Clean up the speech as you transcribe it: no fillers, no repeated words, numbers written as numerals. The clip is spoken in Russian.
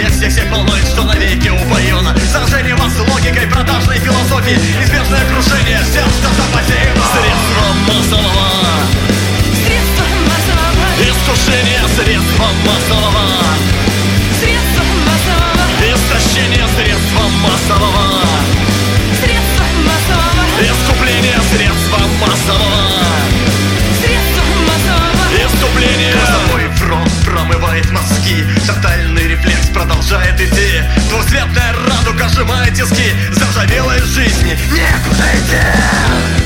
Есть, всех волнует, что навеки упоено сражение вас логикой продажной философии. Избежное крушение сердца запасено. Средства массового искушение, средства массового истощение, средства массового искупление, средства массового искупление. Грузовой фронт промывает мозги, тотальный рефлекс продолжает идти. Двусветная радуга сжимает тиски, заржавелой жизни некуда идти.